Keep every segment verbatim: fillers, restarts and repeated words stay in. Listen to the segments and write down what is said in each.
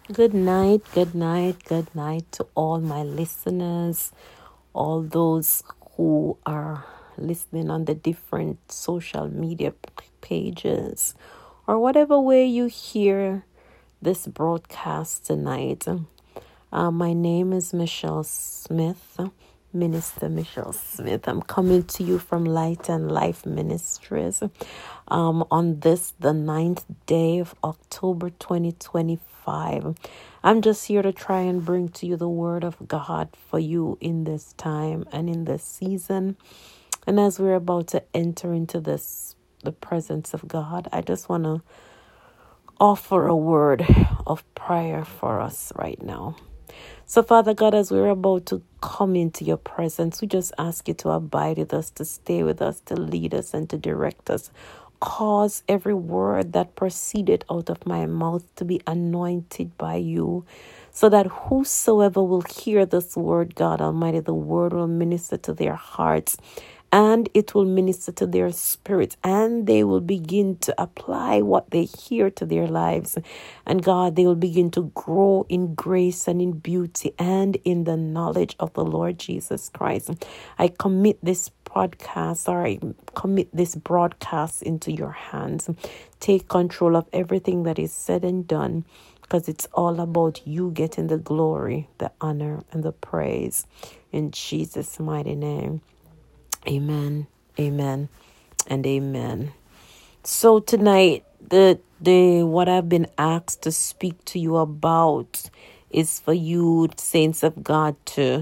Good night, good night, good night to all my listeners, all those who are listening on the different social media p- pages, or whatever way you hear this broadcast tonight. Uh, my name is Michelle Smith, Minister Michelle Smith. I'm coming to you from Light and Life Ministries um, on this, the ninth day of October twenty twenty-five. I'm just here to try and bring to you the word of God for you in this time and in this season. And as we're about to enter into this, the presence of God, I just want to offer a word of prayer for us right now. So, Father God, as we're about to come into your presence, we just ask you to abide with us, to stay with us, to lead us, and to direct us. Cause every word that proceeded out of my mouth to be anointed by you, so that whosoever will hear this word, God Almighty, the word will minister to their hearts, and it will minister to their spirits, and they will begin to apply what they hear to their lives. And God, they will begin to grow in grace and in beauty and in the knowledge of the Lord Jesus Christ. I commit this podcast, or I commit this broadcast into your hands. Take control of everything that is said and done, because it's all about you getting the glory, the honor, and the praise. In Jesus' mighty name. Amen, amen, and amen. So tonight, the the what I've been asked to speak to you about is for you, saints of God, to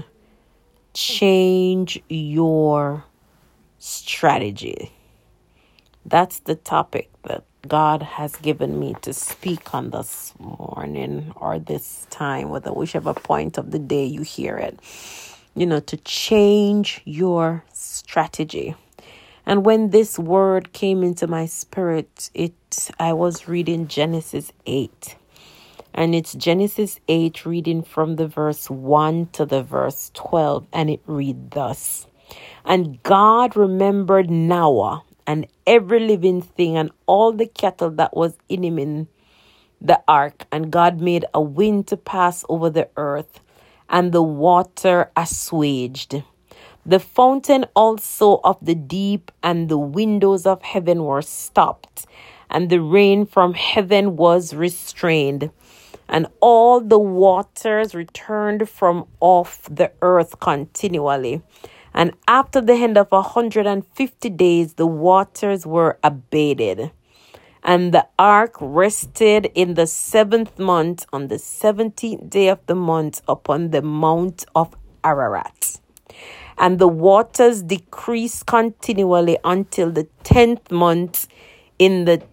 change your strategy. That's the topic that God has given me to speak on this morning or this time, whether whichever point of the day you hear it. You know, to change your strategy. And when this word came into my spirit, it I was reading Genesis eight. And it's Genesis eight, reading from the verse one to the verse twelve. And it read thus. And God remembered Noah and every living thing and all the cattle that was in him in the ark. And God made a wind to pass over the earth, and the water assuaged. The fountain also of the deep and the windows of heaven were stopped, and the rain from heaven was restrained, and all the waters returned from off the earth continually. And after the end of a hundred and fifty days, the waters were abated. And the ark rested in the seventh month on the seventeenth day of the month upon the mount of Ararat. And the waters decreased continually until the tenth month in the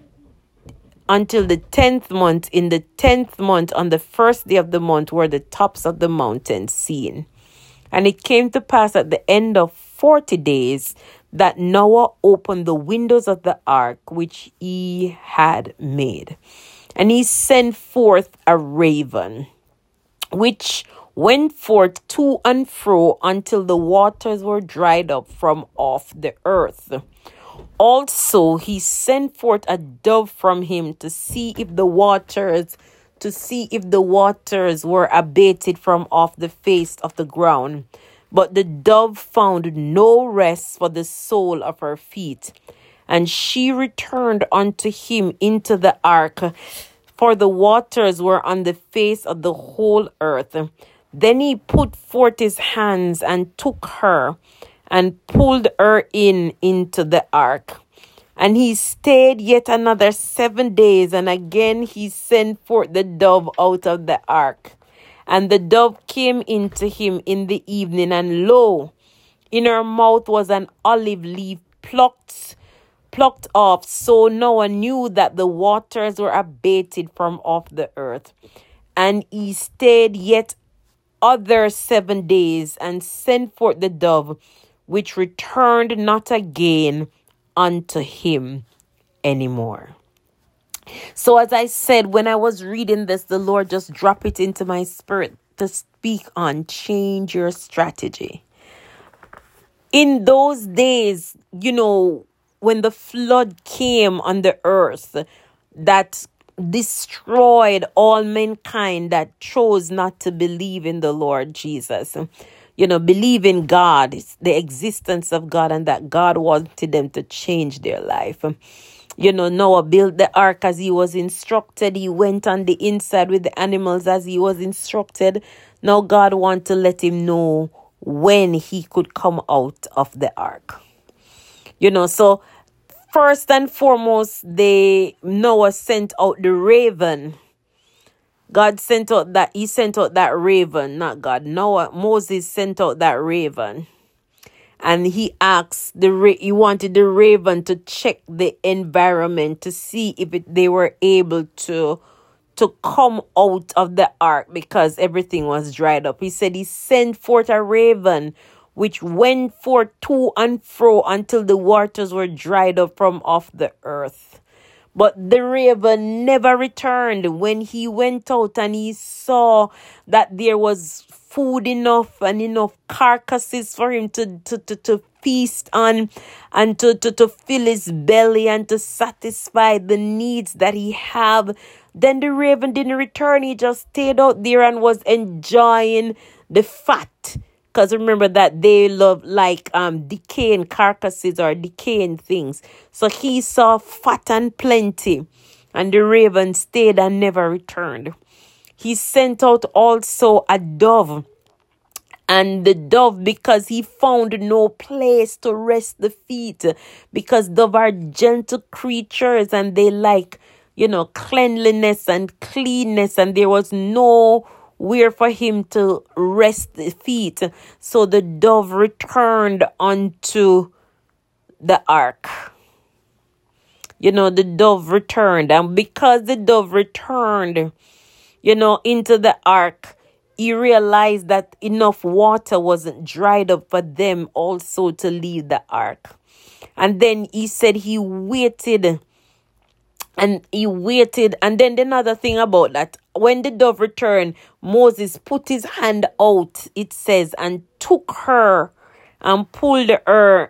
until the tenth month in the tenth month on the first day of the month were the tops of the mountains seen. And it came to pass at the end of forty days that Noah opened the windows of the ark which he had made. And he sent forth a raven, which went forth to and fro until the waters were dried up from off the earth. Also he sent forth a dove from him to see if the waters to see if the waters were abated from off the face of the ground. But the dove found no rest for the sole of her feet. And she returned unto him into the ark, for the waters were on the face of the whole earth. Then he put forth his hands and took her and pulled her in into the ark. And he stayed yet another seven days, and again he sent forth the dove out of the ark. And the dove came into him in the evening, and lo, in her mouth was an olive leaf plucked, plucked off. So Noah knew that the waters were abated from off the earth. And he stayed yet other seven days, and sent forth the dove, which returned not again unto him anymore. So as I said, when I was reading this, the Lord just dropped it into my spirit to speak on change your strategy. In those days, you know, when the flood came on the earth, that destroyed all mankind that chose not to believe in the Lord Jesus. You know, believe in God, the existence of God, and that God wanted them to change their life. You know, Noah built the ark as he was instructed. He went on the inside with the animals as he was instructed. Now God wanted to let him know when he could come out of the ark. You know, so first and foremost, they Noah sent out the raven. God sent out that, he sent out that raven, not God. Noah, Moses sent out that raven. And he asked, the ra- he wanted the raven to check the environment to see if it, they were able to, to come out of the ark because everything was dried up. He said he sent forth a raven which went forth to and fro until the waters were dried up from off the earth. But the raven never returned. When he went out and he saw that there was food enough and enough carcasses for him to, to, to, to feast on and to, to, to fill his belly and to satisfy the needs that he have, then the raven didn't return. He just stayed out there and was enjoying the fat. Because remember that they love like um decaying carcasses or decaying things. So he saw fat and plenty. And the raven stayed and never returned. He sent out also a dove. And the dove, because he found no place to rest the feet. Because doves are gentle creatures and they like, you know, cleanliness and cleanness. And there was no where for him to rest the feet. So the dove returned unto the ark. You know, the dove returned. And because the dove returned, you know, into the ark, he realized that enough water wasn't dried up for them also to leave the ark. And then he said he waited. And he waited. And then another thing about that, when the dove returned, Moses put his hand out, it says, and took her and pulled her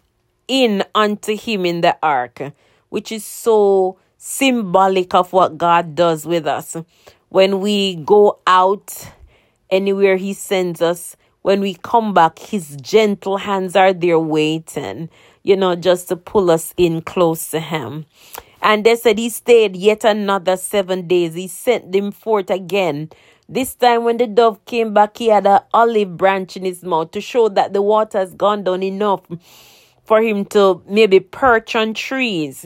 in unto him in the ark, which is so symbolic of what God does with us. When we go out anywhere he sends us, when we come back, his gentle hands are there waiting, you know, just to pull us in close to him. And they said he stayed yet another seven days. He sent them forth again. This time when the dove came back, he had an olive branch in his mouth to show that the water has gone down enough for him to maybe perch on trees.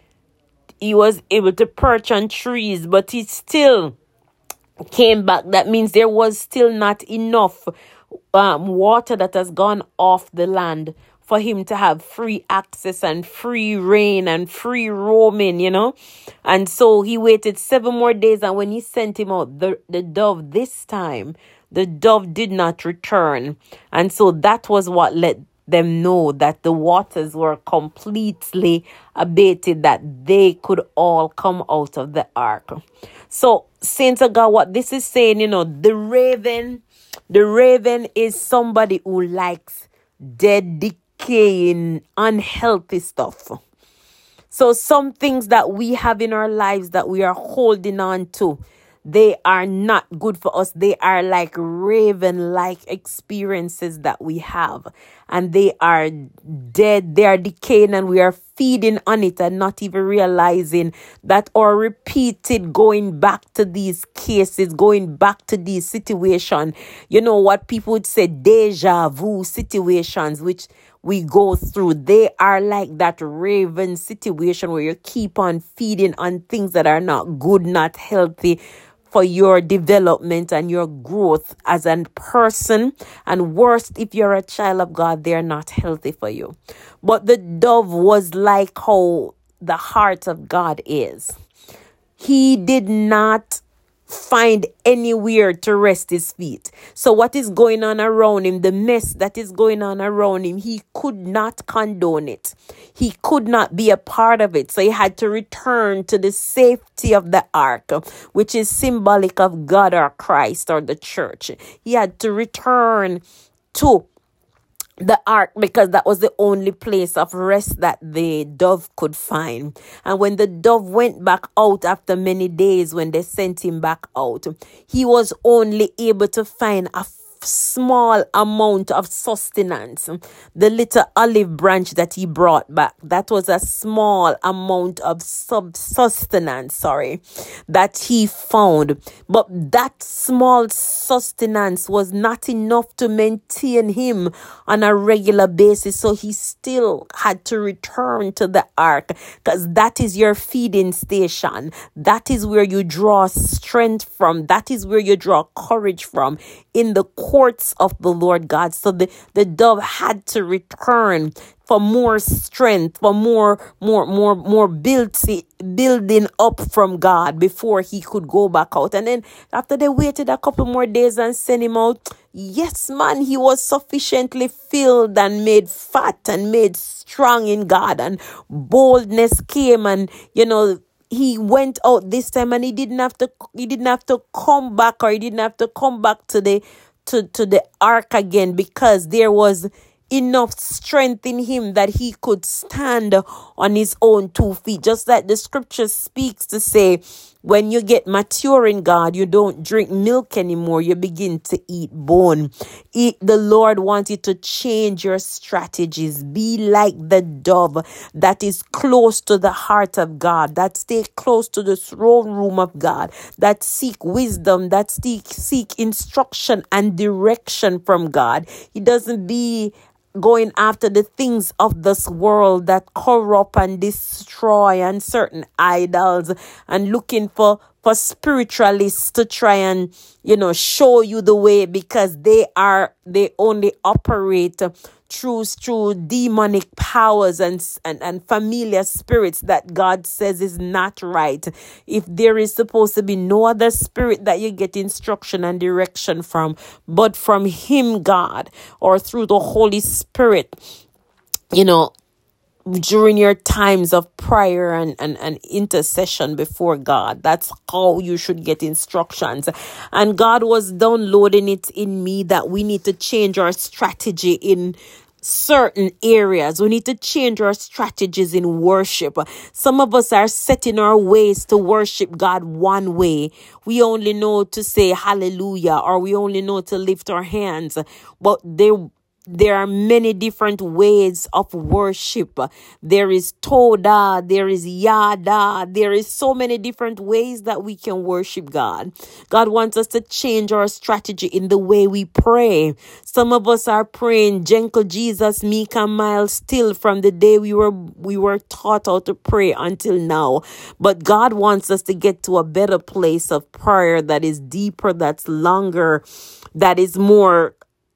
He was able to perch on trees, but he still came back. That means there was still not enough um, water that has gone off the land for him to have free access and free reign and free roaming, you know. And so he waited seven more days. And when he sent him out, the, the dove this time, the dove did not return. And so that was what let them know that the waters were completely abated, that they could all come out of the ark. So, saints of God, what this is saying, you know, the raven, the raven is somebody who likes dead, decaying, unhealthy stuff. So some things that we have in our lives that we are holding on to, they are not good for us. They are like raven-like experiences that we have. And they are dead, they are decaying, and we are feeding on it and not even realizing that our repeated going back to these cases, going back to these situations, you know what people would say, deja vu situations, which we go through, they are like that raven situation where you keep on feeding on things that are not good, not healthy for your development and your growth as a person. And worst, if you're a child of God, they're not healthy for you. But the dove was like how the heart of God is. He did not find anywhere to rest his feet. So what is going on around him, the mess that is going on around him, he could not condone it. He could not be a part of it. So he had to return to the safety of the ark, which is symbolic of God or Christ or the church. He had to return to the ark, because that was the only place of rest that the dove could find. And when the dove went back out after many days, when they sent him back out, he was only able to find a small amount of sustenance. The little olive branch that he brought back, that was a small amount of sub sustenance, sorry, that he found. But that small sustenance was not enough to maintain him on a regular basis. So he still had to return to the ark, because that is your feeding station. That is where you draw strength from. That is where you draw courage from, in the courts of the Lord God. So the, the dove had to return for more strength, for more, more, more, more build, building up from God before he could go back out. And then after they waited a couple more days and sent him out, yes, man, he was sufficiently filled and made fat and made strong in God, and boldness came, and, you know, he went out this time, and he didn't have to he didn't have to come back, or he didn't have to come back to the to, to the ark again, because there was enough strength in him that he could stand on his own two feet. Just like the scripture speaks to say, when you get mature in God, you don't drink milk anymore. You begin to eat bone. Eat, the Lord wants you to change your strategies. Be like the dove that is close to the heart of God, that stay close to the throne room of God, that seek wisdom, that seek, seek instruction and direction from God. He doesn't be going after the things of this world that corrupt and destroy, and certain idols, and looking for for spiritualists to try and, you know, show you the way, because they are they only operate through through demonic powers and, and and familiar spirits that God says is not right. If there is supposed to be no other spirit that you get instruction and direction from but from him, God, or through the Holy Spirit, you know, during your times of prayer and, and, and intercession before God. That's how you should get instructions. And God was downloading it in me that we need to change our strategy in certain areas. We need to change our strategies in worship. Some of us are setting our ways to worship God one way. We only know to say hallelujah, or we only know to lift our hands. But they There are many different ways of worship. There is Toda, there is Yada, there is so many different ways that we can worship God. God wants us to change our strategy in the way we pray. Some of us are praying Gentle Jesus, meek and mild still from the day we were we were taught how to pray until now. But God wants us to get to a better place of prayer that is deeper, that's longer, that is more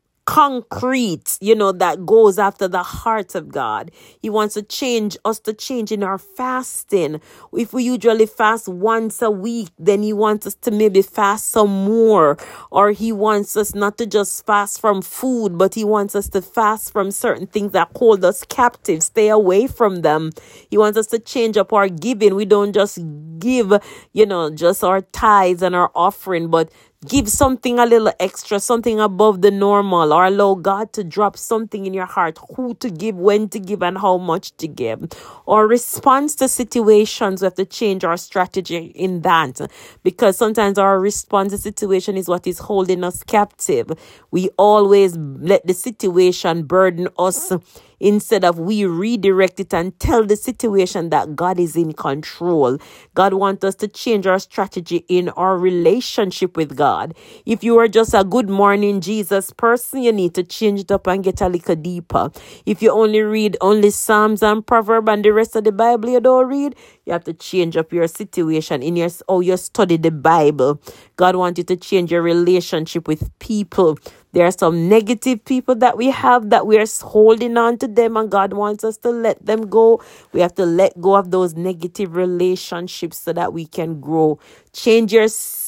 concrete, you know, that goes after the heart of God. He wants to change us to change in our fasting. If we usually fast once a week, then he wants us to maybe fast some more. Or he wants us not to just fast from food, but he wants us to fast from certain things that hold us captive. Stay away from them. He wants us to change up our giving. We don't just give, you know, just our tithes and our offering, but give something a little extra, something above the normal, or allow God to drop something in your heart, who to give, when to give, and how much to give. Or response to situations, we have to change our strategy in that, because sometimes our response to situation is what is holding us captive. We always let the situation burden us, instead of we redirect it and tell the situation that God is in control. God wants us to change our strategy in our relationship with God. If you are just a good morning Jesus person, you need to change it up and get a little deeper. If you only read only Psalms and Proverbs and the rest of the Bible you don't read, you have to change up your situation in your how you study the Bible. God wants you to change your relationship with people. There are some negative people that we have that we are holding on to them, and God wants us to let them go. We have to let go of those negative relationships so that we can grow. Change your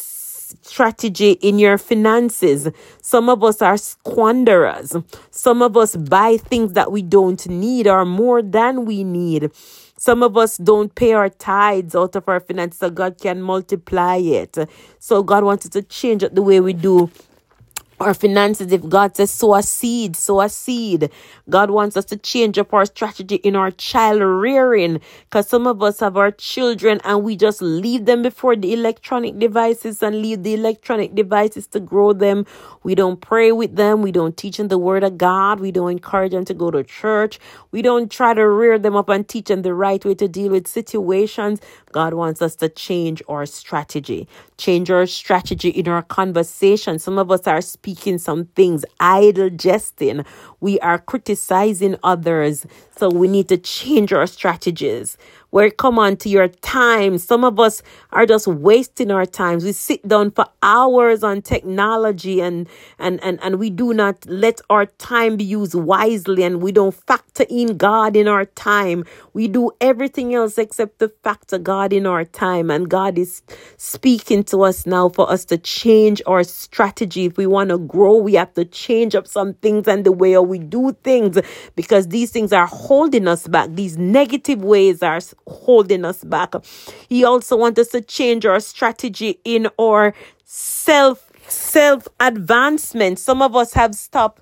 strategy in your finances. Some of us are squanderers. Some of us buy things that we don't need or more than we need. Some of us don't pay our tithes out of our finances so God can multiply it. So God wants us to change the way we do Our finances, if God says sow a seed, sow a seed. God wants us to change up our strategy in our child rearing, because some of us have our children and we just leave them before the electronic devices and leave the electronic devices to grow them. We don't pray with them. We don't teach them the word of God. We don't encourage them to go to church. We don't try to rear them up and teach them the right way to deal with situations. God wants us to change our strategy, change our strategy in our conversation. Some of us are speaking some things, idle jesting. We are criticizing others. So we need to change our strategies. Where it come on to your time, some of us are just wasting our times. We sit down for hours on technology and, and, and, and we do not let our time be used wisely, and we don't factor in God in our time. We do everything else except to factor God in our time. And God is speaking to us now for us to change our strategy. If we want to grow, we have to change up some things and the way we do things, because these things are holding us back. These negative ways are holding us back. He also wants us to change our strategy in our self self advancement. Some of us have stopped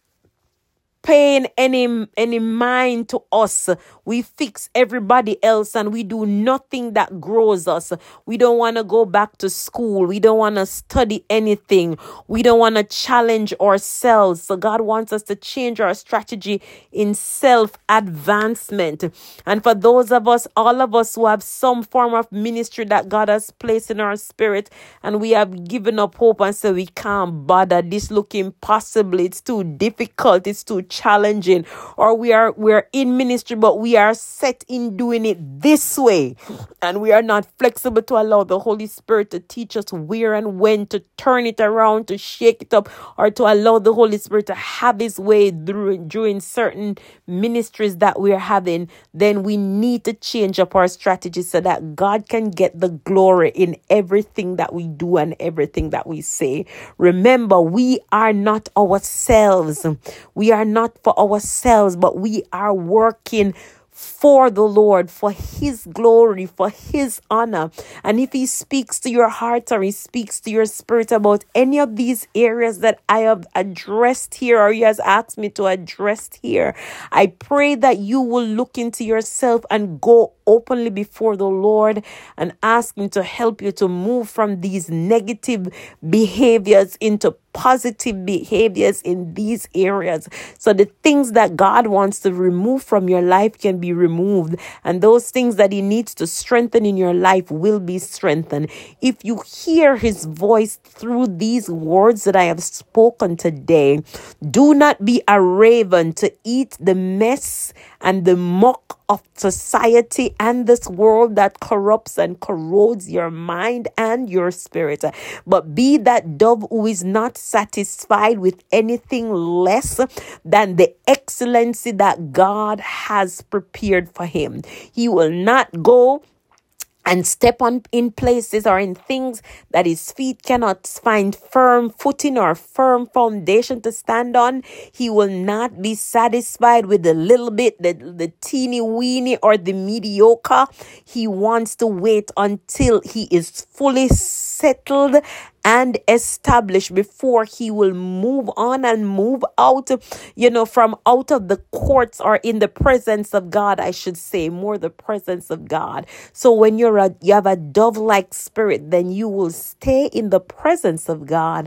paying any any mind to us. We fix everybody else and we do nothing that grows us. We don't want to go back to school. We don't want to study anything. We don't want to challenge ourselves. So God wants us to change our strategy in self-advancement. And for those of us, all of us who have some form of ministry that God has placed in our spirit, and we have given up hope and said we can't bother, this look impossible, it's too difficult, it's too challenging, or we are we're in ministry but we are set in doing it this way, and we are not flexible to allow the Holy Spirit to teach us where and when to turn it around, to shake it up, or to allow the Holy Spirit to have his way through during certain ministries that we're having. Then we need to change up our strategy so that God can get the glory in everything that we do and everything that we say. Remember, we are not ourselves. We are not for ourselves, but we are working for the Lord, for his glory, for his honor. And if he speaks to your heart or he speaks to your spirit about any of these areas that I have addressed here, or he has asked me to address here, I pray that you will look into yourself and go openly before the Lord and ask him to help you to move from these negative behaviors into positive behaviors in these areas, so the things that God wants to remove from your life can be removed, and those things that he needs to strengthen in your life will be strengthened. If you hear his voice through these words that I have spoken today, do not be a raven to eat the mess and the muck of society and this world that corrupts and corrodes your mind and your spirit. But be that dove who is not satisfied with anything less than the excellency that God has prepared for him. He will not go and step on in places or in things that his feet cannot find firm footing or firm foundation to stand on. He will not be satisfied with the little bit, the, the teeny weeny or the mediocre. He wants to wait until he is fully settled and established before he will move on and move out, you know, from out of the courts, or in the presence of God, I should say, more the presence of God. So when you're a, you have a dove-like spirit, then you will stay in the presence of God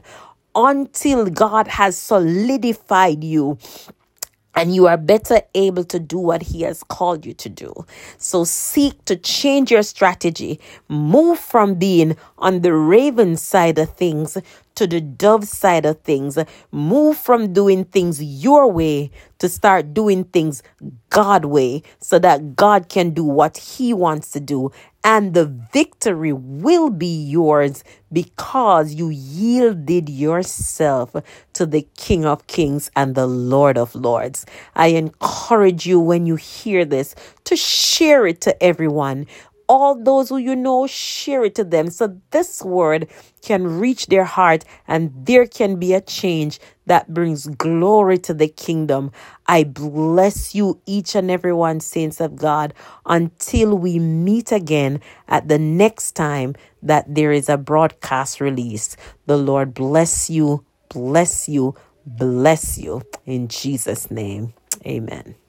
until God has solidified you and you are better able to do what he has called you to do. So seek to change your strategy. Move from being on the raven side of things to the dove side of things. Move from doing things your way to start doing things God way, so that God can do what he wants to do. And the victory will be yours because you yielded yourself to the King of Kings and the Lord of Lords. I encourage you, when you hear this, to share it to everyone. All those who you know, share it to them, so this word can reach their heart and there can be a change that brings glory to the kingdom. I bless you, each and every one, saints of God, until we meet again at the next time that there is a broadcast release. The Lord bless you, bless you, bless you in Jesus' name. Amen.